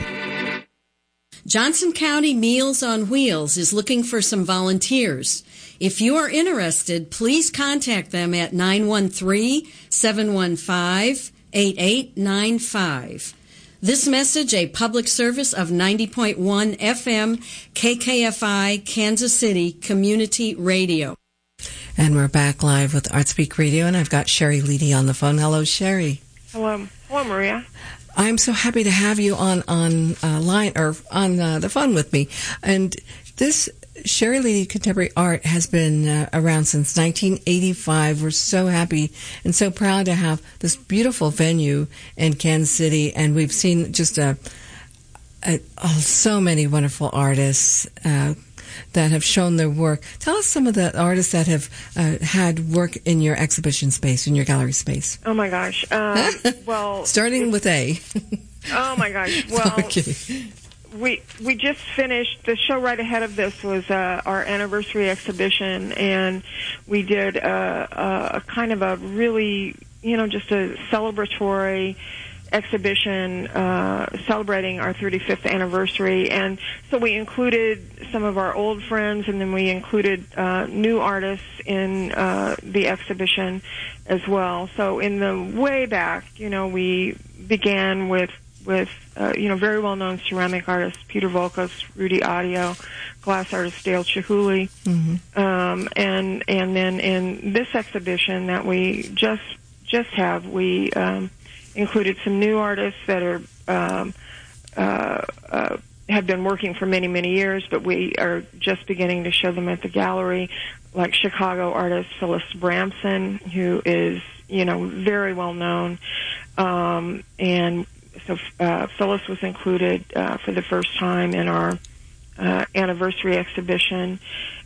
Johnson County Meals on Wheels is looking for some volunteers. If you are interested, please contact them at nine one three, seven one five, eight eight nine five. This message, a public service of ninety point one F M, K K F I, Kansas City Community Radio. And we're back live with ArtSpeak Radio, and I've got Sherry Leedy on the phone. Hello, Sherry. Hello. Hello, Maria. I'm so happy to have you on on uh, line or on uh, the phone with me. And this Sherry Leedy Contemporary Art has been uh, around since nineteen eighty-five. We're so happy and so proud to have this beautiful venue in Kansas City, and we've seen just a, a, a so many wonderful artists uh, that have shown their work. Tell us some of the artists that have uh, had work in your exhibition space, in your gallery space. Oh my gosh! Um, well, starting with A. Oh my gosh! Well. Okay. We we just finished the show right ahead of this was uh, our anniversary exhibition, and we did a, a, a kind of a really, you know, just a celebratory exhibition uh, celebrating our thirty-fifth anniversary. And so we included some of our old friends, and then we included uh, new artists in uh, the exhibition as well. So in the way back, you know, we began with with, uh, you know, very well-known ceramic artists, Peter Volkos, Rudy Audio, glass artist Dale Chihuly. Mm-hmm. Um, and and then in this exhibition that we just just have, we um, included some new artists that are um, uh, uh, have been working for many, many years, but we are just beginning to show them at the gallery, like Chicago artist Phyllis Bramson, who is, you know, very well-known. Um, and So uh, Phyllis was included uh, for the first time in our uh, anniversary exhibition,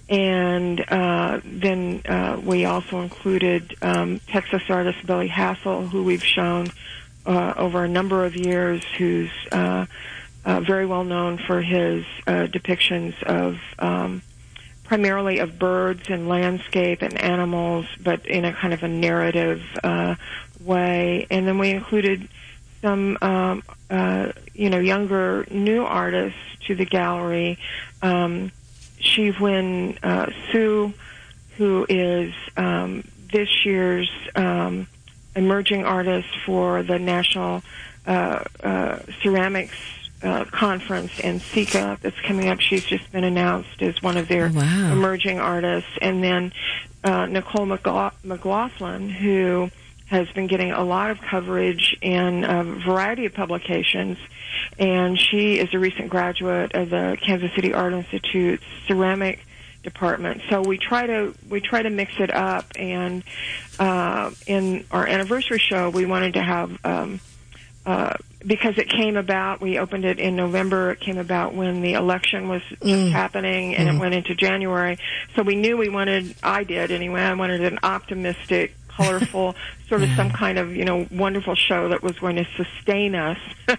and uh, then uh, we also included um, Texas artist Billy Hassel, who we've shown uh, over a number of years, who's uh, uh, very well known for his uh, depictions of um, primarily of birds and landscape and animals, but in a kind of a narrative uh, way. And then we included some, um, uh, you know, younger, new artists to the gallery. Um, Shivwin uh, Su, who is um, this year's um, emerging artist for the National uh, uh, Ceramics uh, Conference in Sika that's coming up. She's just been announced as one of their wow. emerging artists. And then uh, Nicole McLaughlin, who has been getting a lot of coverage in a variety of publications, and she is a recent graduate of the Kansas City Art Institute's ceramic department. So we try to we try to mix it up, and uh, in our anniversary show, we wanted to have um, uh, because it came about. We opened it in November. It came about when the election was just mm. happening, and mm. it went into January. So we knew we wanted. I did anyway. I wanted an optimistic, colorful, sort of some kind of, you know, wonderful show that was going to sustain us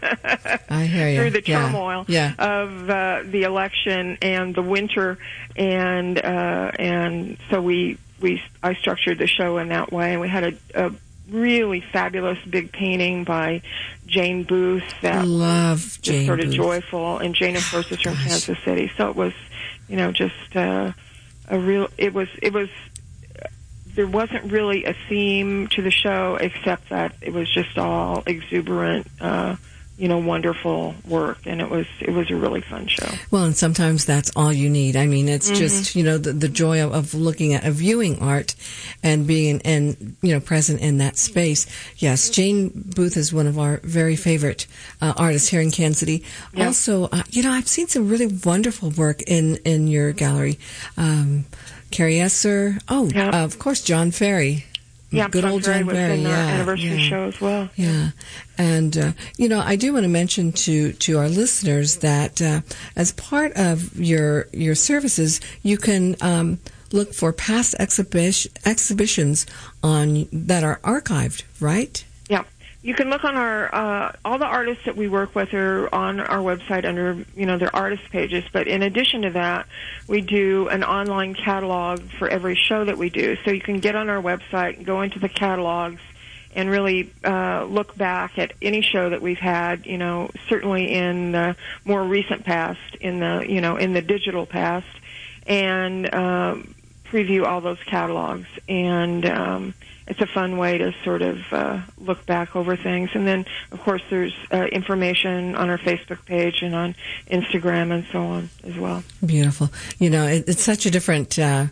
I hear you. through the yeah. turmoil yeah. of uh, the election and the winter, and uh, and so we we I structured the show in that way, and we had a, a really fabulous big painting by Jane Booth that Love was just Jane sort of Booth. joyful, and Jane, of course, is from Gosh. Kansas City, so it was, you know, just uh, a real. It was it was. There wasn't really a theme to the show except that it was just all exuberant, uh, you know, wonderful work, and it was it was a really fun show. Well, and sometimes that's all you need. I mean, it's mm-hmm. just, you know, the, the joy of, of looking at, of viewing art and being, and, you know, present in that space. Yes, Jane Booth is one of our very favorite uh, artists here in Kansas City. Yep. Also, uh, you know, I've seen some really wonderful work in, in your gallery. Um, Carrie Esser. Oh, yep. uh, of course, John Ferry. Yeah, good John old Ferry John was Ferry. in our yeah, anniversary yeah. show as well. Yeah, and uh, you know, I do want to mention to to our listeners that uh, as part of your your services, you can um, look for past exhibition, exhibitions on that are archived, right? Yeah. You can look on our, uh, all the artists that we work with are on our website under, you know, their artist pages. But in addition to that, we do an online catalog for every show that we do. So you can get on our website, go into the catalogs, and really uh, look back at any show that we've had, you know, certainly in the more recent past, in the, you know, in the digital past, and um, preview all those catalogs. And um, it's a fun way to sort of uh, look back over things. And then, of course, there's uh, information on our Facebook page and on Instagram and so on as well. Beautiful. You know, it, it's such a different uh,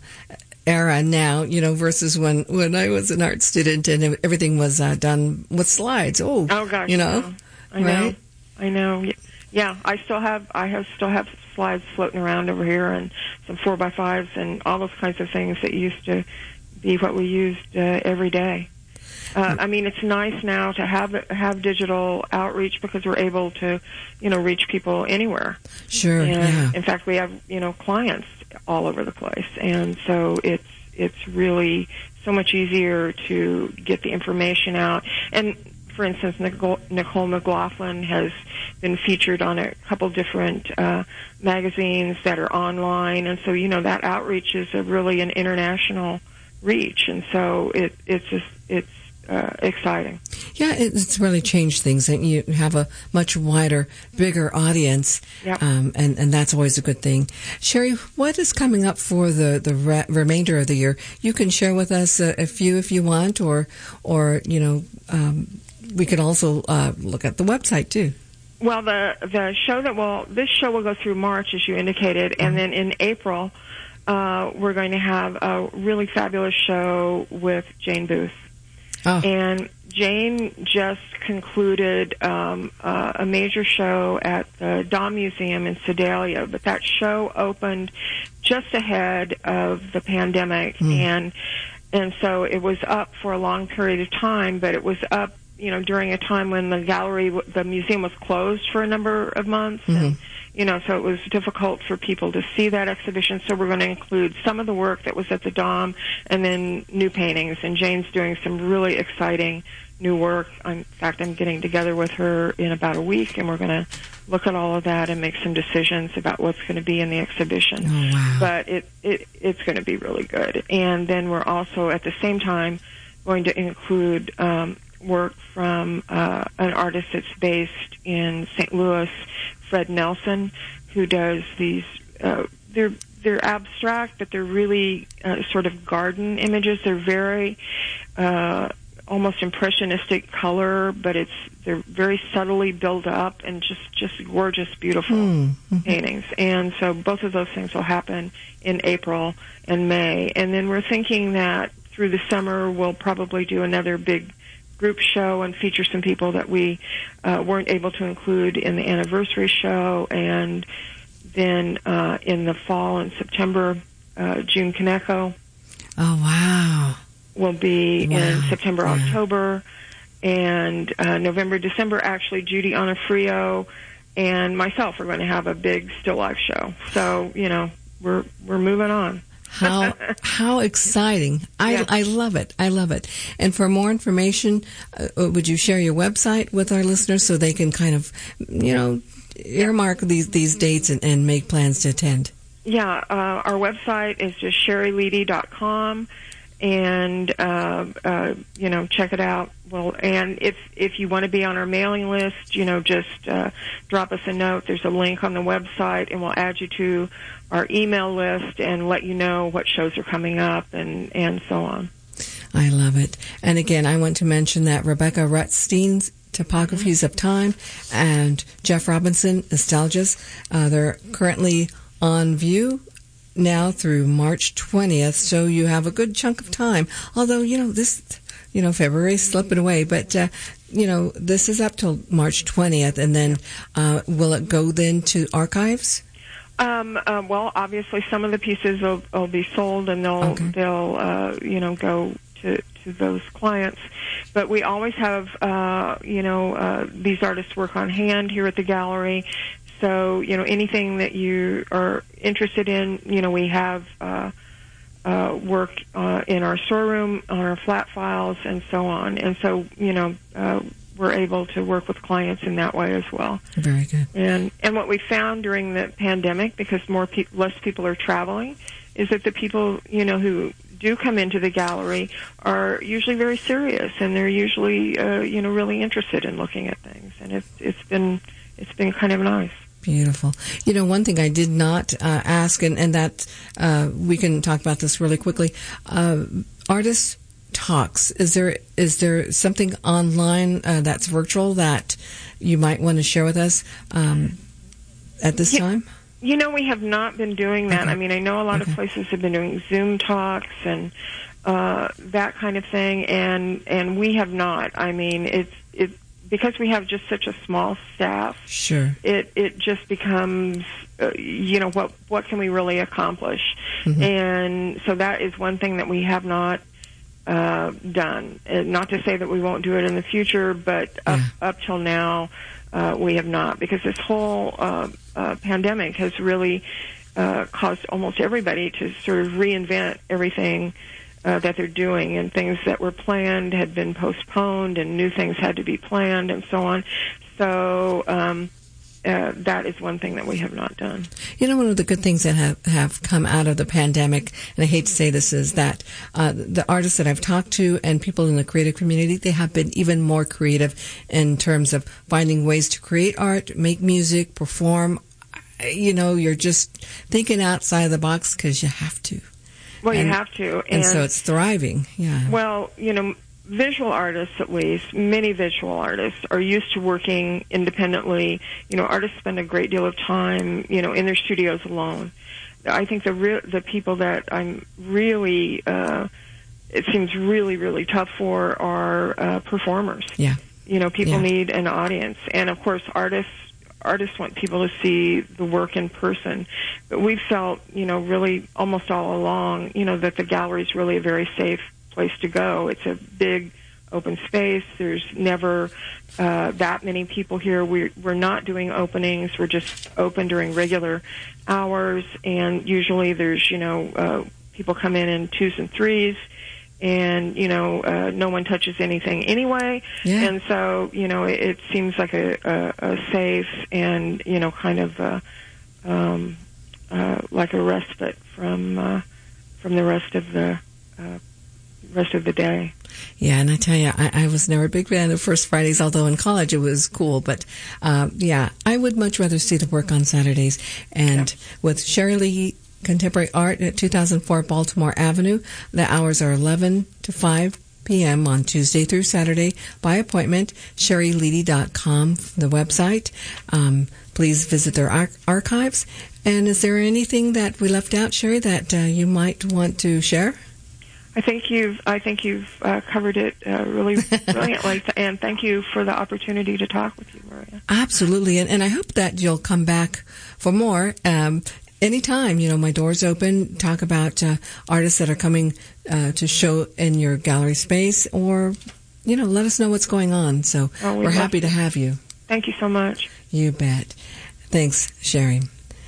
era now, you know, versus when, when I was an art student and everything was uh, done with slides. Oh, oh gosh, you know, I know, right? I know. Yeah, I still have, I have still have slides floating around over here and some four by fives and all those kinds of things that used to be what we used uh, every day. Uh, I mean, it's nice now to have have digital outreach because we're able to, you know, reach people anywhere. Sure. And yeah. in fact, we have, you know, clients all over the place, and so it's it's really so much easier to get the information out. And for instance, Nicole, Nicole McLaughlin has been featured on a couple different uh, magazines that are online, and so you know that outreach is a really an international reach, and so it it's just it's uh, exciting. Yeah, it's really changed things, and you have a much wider, bigger audience, yep. um, and and that's always a good thing. Sherry, what is coming up for the the re- remainder of the year? You can share with us a, a few if you want, or or you know, um, we could also uh, look at the website too. Well, the the show that will this show will go through March, as you indicated, and then in April. Uh, we're going to have a really fabulous show with Jane Booth. Oh. And Jane just concluded um, uh, a major show at the Dahm Museum in Sedalia, but that show opened just ahead of the pandemic, mm. and and so it was up for a long period of time, but it was up, you know, during a time when the gallery, the museum was closed for a number of months, mm-hmm. and you know, so it was difficult for people to see that exhibition. So we're going to include some of the work that was at the Dahm and then new paintings. And Jane's doing some really exciting new work. In fact, I'm getting together with her in about a week, and we're going to look at all of that and make some decisions about what's going to be in the exhibition. Oh, wow. But it, it it's going to be really good. And then we're also, at the same time, going to include um, work from uh, an artist that's based in Saint Louis, Fred Nelson, who does these, uh, they're, they're abstract, but they're really uh, sort of garden images. They're very, uh, almost impressionistic color, but it's, they're very subtly built up and just, just gorgeous, beautiful mm-hmm. paintings. And so both of those things will happen in April and May. And then we're thinking that through the summer we'll probably do another big group show and feature some people that we uh, weren't able to include in the anniversary show. And then uh, in the fall and September, uh, June Kaneko. Oh, wow. Will be wow. in September, yeah. October. And uh, November, December, actually, Judy Onofrio and myself are going to have a big still life show. So, you know, we're we're moving on. How how exciting. I Yeah. I love it. I love it. And for more information, uh, would you share your website with our listeners so they can kind of, you know, earmark these, these dates and, and make plans to attend? Yeah, uh, our website is just sherry leedy dot com, and uh, uh, you know, check it out. Well, and if if you want to be on our mailing list, you know, just uh, drop us a note. There's a link on the website, and we'll add you to our email list and let you know what shows are coming up and and so on. I love it. And again, I want to mention that Rebecca Rutstein's Topographies of Time and Jeff Robinson, Nostalgias, uh, they're currently on view now through March twentieth, so you have a good chunk of time. Although, you know, this, you know, February's slipping away, but, uh, you know, this is up till March twentieth, and then uh, will it go then to archives? Um, uh, well, obviously, some of the pieces will, will be sold, and they'll Okay. they'll uh, you know go to to those clients. But we always have uh, you know uh, these artists work on hand here at the gallery. So you know anything that you are interested in, you know we have uh, uh, work uh, in our storeroom, on our flat files, and so on. And so, you know, uh, we're able to work with clients in that way as well. Very good. And and what we found during the pandemic, because more pe- less people are traveling, is that the people, you know, who do come into the gallery are usually very serious, and they're usually, uh, you know, really interested in looking at things. And it's it's been it's been kind of nice. Beautiful. You know, one thing I did not uh, ask, and, and that uh, we can talk about this really quickly. Uh, artist talks. Is there is there something online uh, that's virtual that you might want to share with us um, at this yeah. time? You know, we have not been doing that. Okay. I mean, I know a lot okay. of places have been doing Zoom talks and uh, that kind of thing, and and we have not. I mean, it's it because we have just such a small staff. Sure. It it just becomes, uh, you know, what what can we really accomplish? Mm-hmm. And so that is one thing that we have not uh, done. And not to say that we won't do it in the future, but up yeah. up till now. Uh, we have not, because this whole uh, uh, pandemic has really uh, caused almost everybody to sort of reinvent everything uh, that they're doing, and things that were planned had been postponed, and new things had to be planned, and so on. So um, uh, that is one thing that we have not done. You know, one of the good things that have, have come out of the pandemic, and I hate to say this, is that uh, the artists that I've talked to and people in the creative community, they have been even more creative in terms of finding ways to create art, make music, perform. You know, you're just thinking outside of the box because you have to. Well, and, you have to. And, and so it's thriving, yeah. Well, you know, visual artists, at least, many visual artists are used to working independently. You know, artists spend a great deal of time, you know, in their studios alone. I think the re- the people that I'm really, uh, it seems really, really tough for are uh, performers. Yeah. You know, people yeah. need an audience. And, of course, artists artists want people to see the work in person. But we've felt, you know, really almost all along, you know, that the gallery is really a very safe place to go. It's a big open space. There's never uh, that many people here. We're, we're not doing openings. We're just open during regular hours, and usually there's, you know, uh, people come in in twos and threes, and, you know, uh, no one touches anything anyway. Yeah. And so, you know, it, it seems like a, a, a safe and, you know, kind of uh, um, uh, like a respite from uh, from the rest of the uh, rest of the day. Yeah, and I tell you, I, I was never a big fan of First Fridays, although in college it was cool. But, uh, yeah, I would much rather see the work on Saturdays. And yeah. with Sherry Lee Contemporary Art at two thousand four Baltimore Avenue, the hours are eleven to five p.m. on Tuesday through Saturday by appointment, sherry leedy dot com, the website. Um, please visit their ar- archives. And is there anything that we left out, Sherry, that uh, you might want to share? I think you've I think you've uh, covered it uh, really brilliantly, and thank you for the opportunity to talk with you, Maria. Absolutely, and, and I hope that you'll come back for more. Um, anytime, you know, my door's open. Talk about uh, artists that are coming uh, to show in your gallery space, or, you know, let us know what's going on. So oh, we we're happy to. to have you. Thank you so much. You bet. Thanks, Sherry.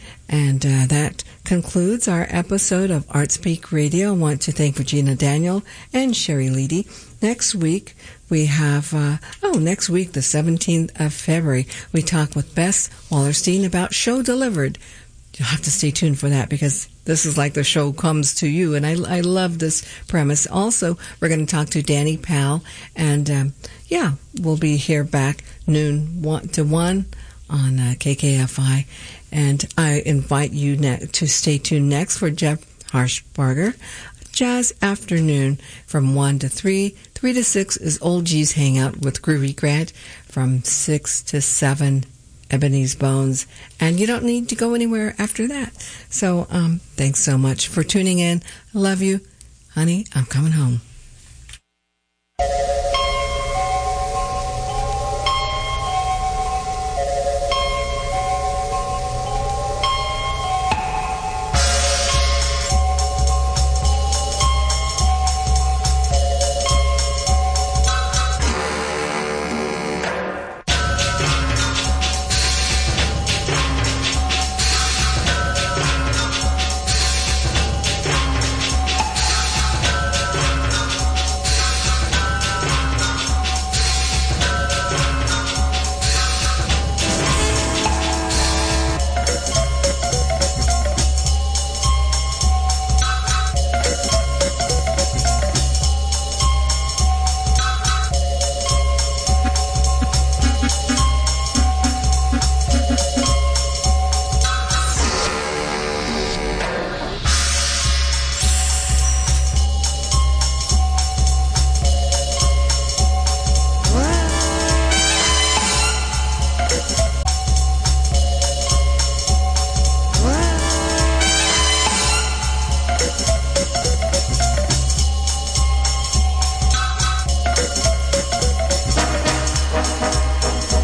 And uh, that concludes our episode of ArtSpeak Radio. I want to thank Regina Daniel and Sherry Leedy. Next week, we have, uh, oh, next week, the seventeenth of February, we talk with Bess Wallerstein about Show Delivered. You'll have to stay tuned for that, because this is like the show comes to you, and I, I love this premise. Also, we're going to talk to Danny Powell, and um, yeah, we'll be here back noon one to one on uh, K K F I. And I invite you ne- to stay tuned next for Jeff Harshbarger. Jazz Afternoon from one to three. three to six is Old G's Hangout with Groovy Grant. From six to seven, Ebony's Bones. And you don't need to go anywhere after that. So um, thanks so much for tuning in. I love you. Honey, I'm coming home.